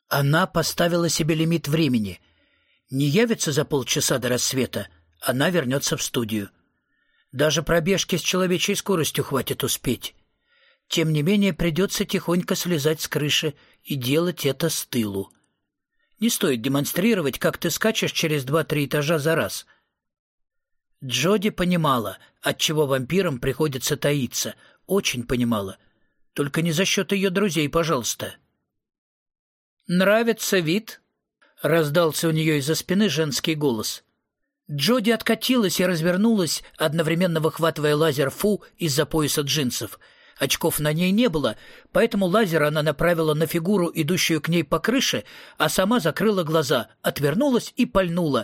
Она поставила себе лимит времени. Не явится за полчаса до рассвета, она вернется в студию. Даже пробежки с человечей скоростью хватит успеть. Тем не менее, придется тихонько слезать с крыши и делать это с тылу. Не стоит демонстрировать, как ты скачешь через 2-3 этажа за раз. Джоди понимала, отчего вампирам приходится таиться. Очень понимала. Только не за счет ее друзей, пожалуйста. «Нравится вид?» — раздался у нее из-за спины женский голос. Джоди откатилась и развернулась, одновременно выхватывая лазер Фу из-за пояса джинсов. Очков на ней не было, поэтому лазер она направила на фигуру, идущую к ней по крыше, а сама закрыла глаза, отвернулась и пальнула.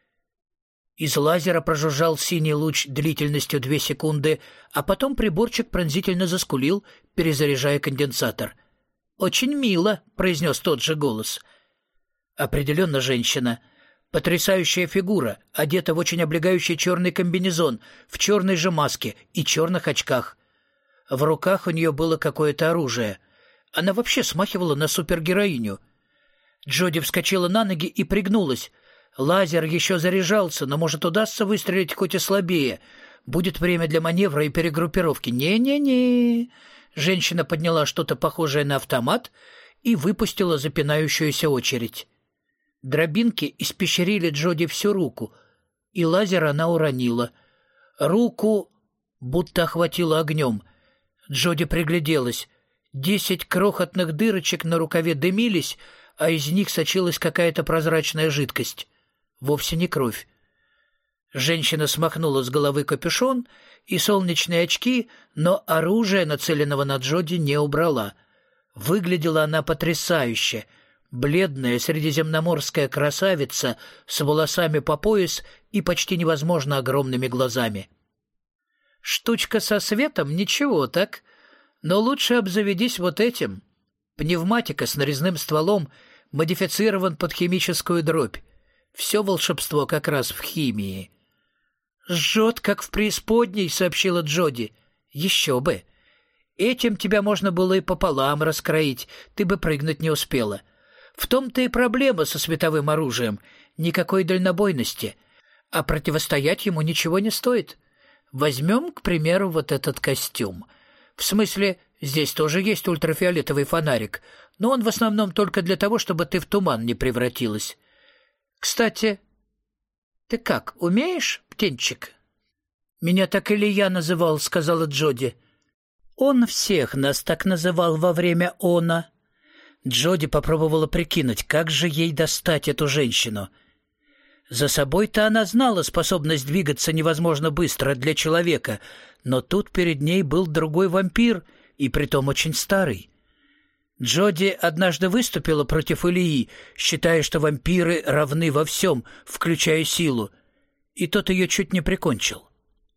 Из лазера прожужжал синий луч длительностью 2 секунды, а потом приборчик пронзительно заскулил, перезаряжая конденсатор. «Очень мило», — произнес тот же голос. «Определенно женщина. Потрясающая фигура, одета в очень облегающий черный комбинезон, в черной же маске и черных очках. В руках у нее было какое-то оружие. Она вообще смахивала на супергероиню». Джоди вскочила на ноги и пригнулась. Лазер еще заряжался, но, может, удастся выстрелить хоть и слабее. Будет время для маневра и перегруппировки. «Не-не-не». Женщина подняла что-то похожее на автомат и выпустила запинающуюся очередь. Дробинки испещрили Джоди всю руку, и лазер она уронила. Руку будто охватило огнем. Джоди пригляделась. 10 крохотных дырочек на рукаве дымились, а из них сочилась какая-то прозрачная жидкость. Вовсе не кровь. Женщина смахнула с головы капюшон и солнечные очки, но оружие, нацеленного на Джоди, не убрала. Выглядела она потрясающе. Бледная средиземноморская красавица с волосами по пояс и почти невозможно огромными глазами. «Штучка со светом — ничего, так? Но лучше обзаведись вот этим. Пневматика с нарезным стволом модифицирован под химическую дробь. Все волшебство как раз в химии». «Жжет, как в преисподней», — сообщила Джоди. «Еще бы. Этим тебя можно было и пополам раскроить, ты бы прыгнуть не успела. В том-то и проблема со световым оружием. Никакой дальнобойности. А противостоять ему ничего не стоит. Возьмем, к примеру, вот этот костюм. В смысле, здесь тоже есть ультрафиолетовый фонарик, но он в основном только для того, чтобы ты в туман не превратилась. Кстати, ты как, умеешь, птенчик?» «Меня так Илья называл», — сказала Джоди. «Он всех нас так называл во время она». Джоди попробовала прикинуть, как же ей достать эту женщину. За собой-то она знала способность двигаться невозможно быстро для человека, но тут перед ней был другой вампир, и притом очень старый. Джоди однажды выступила против Ильи, считая, что вампиры равны во всем, включая силу, и тот ее чуть не прикончил.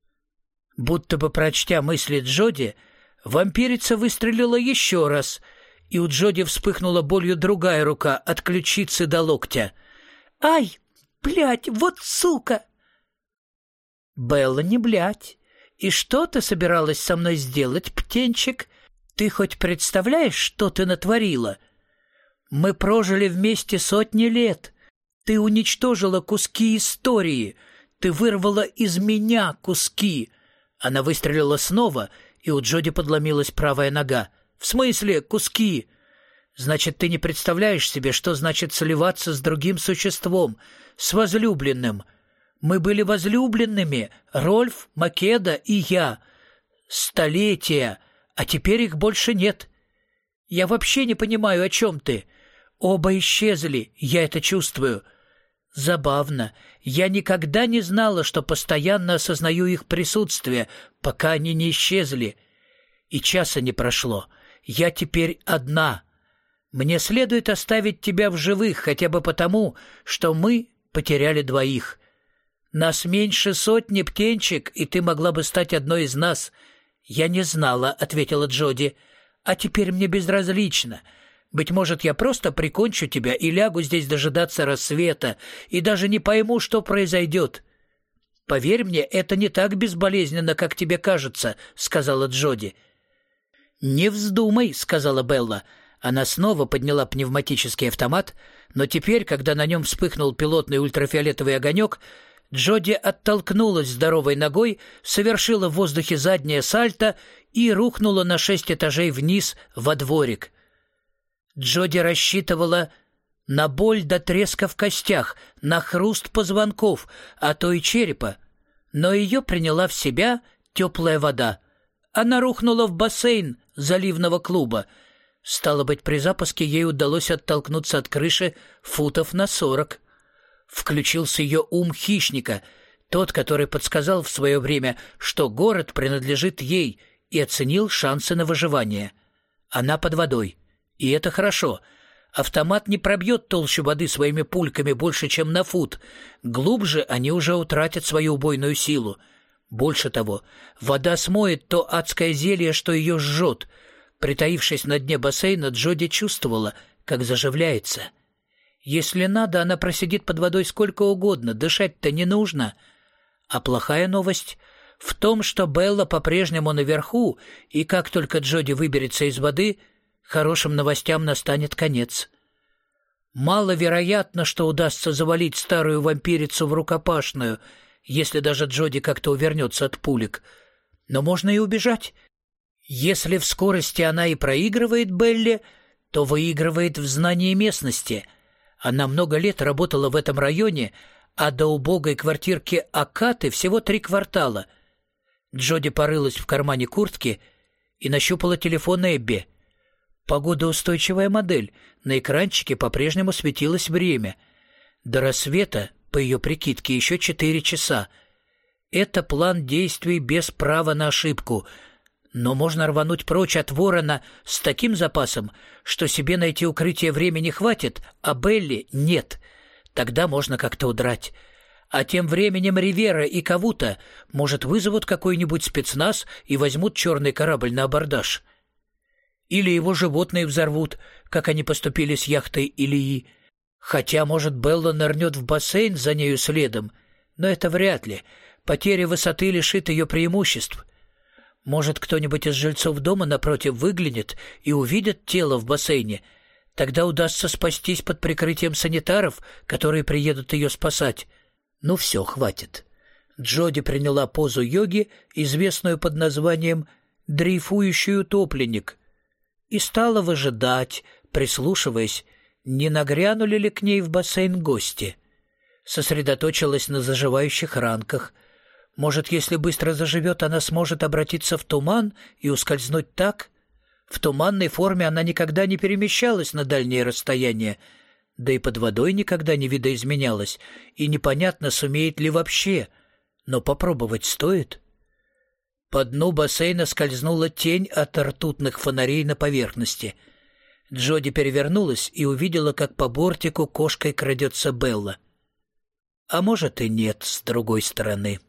Будто бы прочтя мысли Джоди, вампирица выстрелила еще раз, и у Джоди вспыхнула болью другая рука от ключицы до локтя. «Ай, блядь, вот сука!» «Белла, не блядь. И что ты собиралась со мной сделать, птенчик? Ты хоть представляешь, что ты натворила? Мы прожили вместе сотни лет. Ты уничтожила куски истории. Ты вырвала из меня куски». Она выстрелила снова, и у Джоди подломилась правая нога. «В смысле куски? Значит, ты не представляешь себе, что значит сливаться с другим существом, с возлюбленным. Мы были возлюбленными, Рольф, Македа и я. Столетия, а теперь их больше нет. Я вообще не понимаю, о чем ты. Оба исчезли, я это чувствую. Забавно, я никогда не знала, что постоянно осознаю их присутствие, пока они не исчезли. И часа не прошло. Я теперь одна. Мне следует оставить тебя в живых, хотя бы потому, что мы потеряли 2. Нас меньше 100, птенчик, и ты могла бы стать одной из нас». «Я не знала», — ответила Джоди. «А теперь мне безразлично. Быть может, я просто прикончу тебя и лягу здесь дожидаться рассвета, и даже не пойму, что произойдет». «Поверь мне, это не так безболезненно, как тебе кажется», — сказала Джоди. «Не вздумай», — сказала Белла. Она снова подняла пневматический автомат, но теперь, когда на нем вспыхнул пилотный ультрафиолетовый огонек, Джоди оттолкнулась здоровой ногой, совершила в воздухе заднее сальто и рухнула на 6 этажей вниз во дворик. Джоди рассчитывала на боль до треска в костях, на хруст позвонков, а то и черепа, но ее приняла в себя теплая вода. Она рухнула в бассейн заливного клуба. Стало быть, при запуске ей удалось оттолкнуться от крыши футов на 40. Включился ее ум хищника, тот, который подсказал в свое время, что город принадлежит ей, и оценил шансы на выживание. Она под водой, и это хорошо. Автомат не пробьет толщу воды своими пульками больше, чем на фут. Глубже они уже утратят свою убойную силу. Больше того, вода смоет то адское зелье, что ее жжет. Притаившись на дне бассейна, Джоди чувствовала, как заживляется. Если надо, она просидит под водой сколько угодно, дышать-то не нужно. А плохая новость в том, что Белла по-прежнему наверху, и как только Джоди выберется из воды, хорошим новостям настанет конец. Маловероятно, что удастся завалить старую вампирицу в рукопашную, если даже Джоди как-то увернется от пулек. Но можно и убежать. Если в скорости она и проигрывает Белле, то выигрывает в знании местности. Она много лет работала в этом районе, а до убогой квартирки Акаты всего 3 квартала. Джоди порылась в кармане куртки и нащупала телефон Эбби. Погодоустойчивая модель. На экранчике по-прежнему светилось время. До рассвета, по ее прикидке, еще 4 часа. Это план действий без права на ошибку. Но можно рвануть прочь от Ворона с таким запасом, что себе найти укрытие времени хватит, а Белли нет. Тогда можно как-то удрать. А тем временем Ривера и Кавута, может, вызовут какой-нибудь спецназ и возьмут черный корабль на абордаж. Или его животные взорвут, как они поступили с яхтой Ильи. Хотя, может, Белла нырнет в бассейн за нею следом, но это вряд ли. Потеря высоты лишит ее преимуществ. Может, кто-нибудь из жильцов дома напротив выглянет и увидит тело в бассейне. Тогда удастся спастись под прикрытием санитаров, которые приедут ее спасать. Ну все, хватит. Джоди приняла позу йоги, известную под названием «дрейфующий утопленник», и стала выжидать, прислушиваясь, не нагрянули ли к ней в бассейн гости. Сосредоточилась на заживающих ранках. Может, если быстро заживет, она сможет обратиться в туман и ускользнуть так? В туманной форме она никогда не перемещалась на дальние расстояния, да и под водой никогда не видоизменялась, и непонятно, сумеет ли вообще, но попробовать стоит. По дну бассейна скользнула тень от ртутных фонарей на поверхности. Джоди перевернулась и увидела, как по бортику кошкой крадется Белла. А может и нет, с другой стороны.